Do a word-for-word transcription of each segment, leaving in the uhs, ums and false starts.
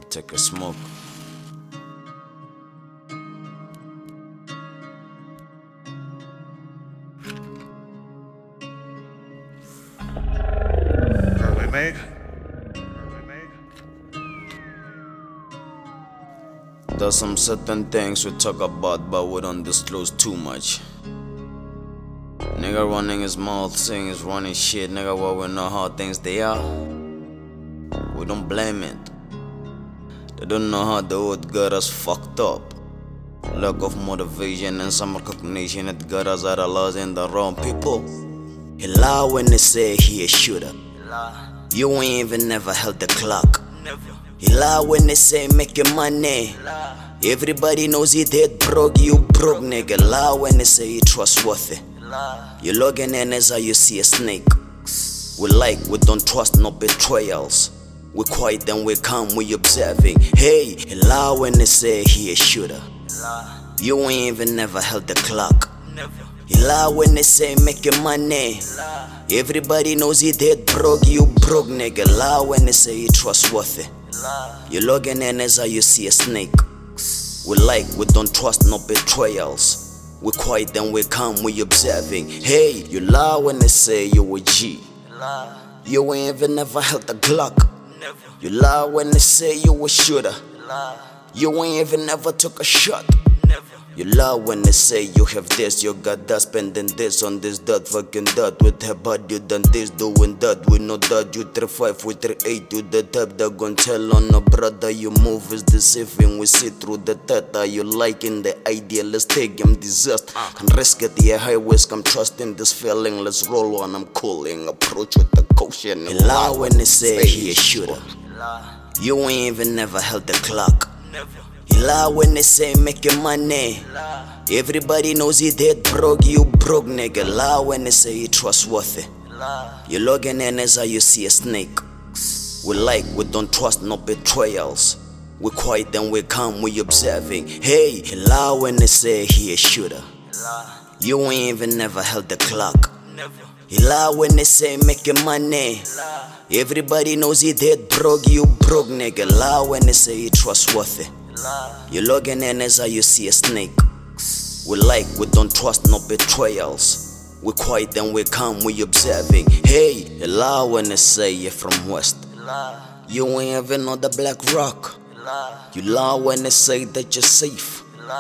Take a smoke. Are we made? Are we made? There's some certain things we talk about, but we don't disclose too much. Nigga running his mouth, saying he's running shit. Nigga, well, we know how things they are. We don't blame it. They don't know how the old got us fucked up. Lack of motivation and some recognition, it got us out of laws and the wrong people. He lie when they say he a shooter. You ain't even never held the clock. He lie when they say making money. Everybody knows he dead broke, you broke nigga. Lie when they say he trustworthy. You logging in as how you see a snake. We like, we don't trust no betrayals. We quiet and we calm, we observing. Hey, he lie when they say he a shooter. You ain't even never held the clock. He lie when they say making money. Everybody knows he dead broke, you broke nigga. Lie when they say he trustworthy. You logging in as how you see a snake. We like, we don't trust no betrayals. We quiet and we calm, we observing. Hey, you lie when they say you a G. You ain't even never held the Glock. You lie when they say you a shooter. You ain't even never took a shot. You lie when they say you have this, you got that, spending this on this, that, fucking that. With her body, you done this, doing that. We know that you three five, we three eight, you the type that gon' tell on a brother. You move is deceiving, we see through the theta. You liking the idealistic, I'm disaster. Can risk it, yeah, high risk, I'm trusting this feeling. Let's roll on, I'm cooling, approach with the caution. You lie when they say he a shooter. You ain't even never held the clock. He lie when they say making money. Everybody knows he dead broke, you broke nigga. Lie when they say he trustworthy. You logging in as how you see a snake. We like, we don't trust no betrayals. We quiet and we calm, we observing. Hey, he lie when they say he a shooter. You ain't even never held the clock. He lie when they say making money. Everybody knows he dead broke, you broke nigga. Lie when they say he trustworthy. You logging in as how you see a snake. We like, we don't trust no betrayals. We quiet and we calm, we observing. Hey, you lie when they say you're from West. You ain't even know the Black Rock. You lie when they say that you're safe.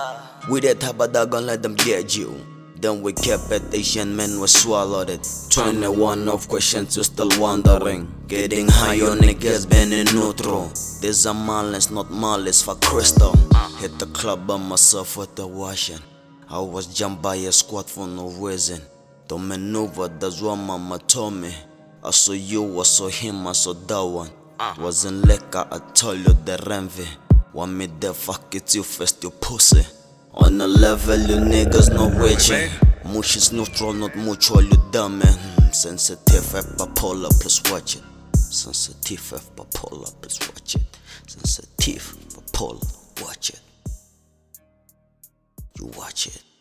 We that type of dog gon' let them get you. Then we kept it, Asian men we swallowed it. twenty-one of questions, you still wondering. Getting high on niggas been in neutral. This a malice, not malice for crystal. Hit the club by myself with the washing. I was jumped by a squad for no reason. The maneuver, that's what mama told me. I saw you, I saw him, I saw that one. Wasn't liquor, I told you the envy. Want me there, fuck it, you first, you pussy. On the level, you niggas no waging. Mush is neutral, not mutual, you dumb man. Hmm, sensitive, F bipolar, plus watch it. Sensitive, F bipolar, plus watch it. Sensitive, bipolar, watch it. You watch it.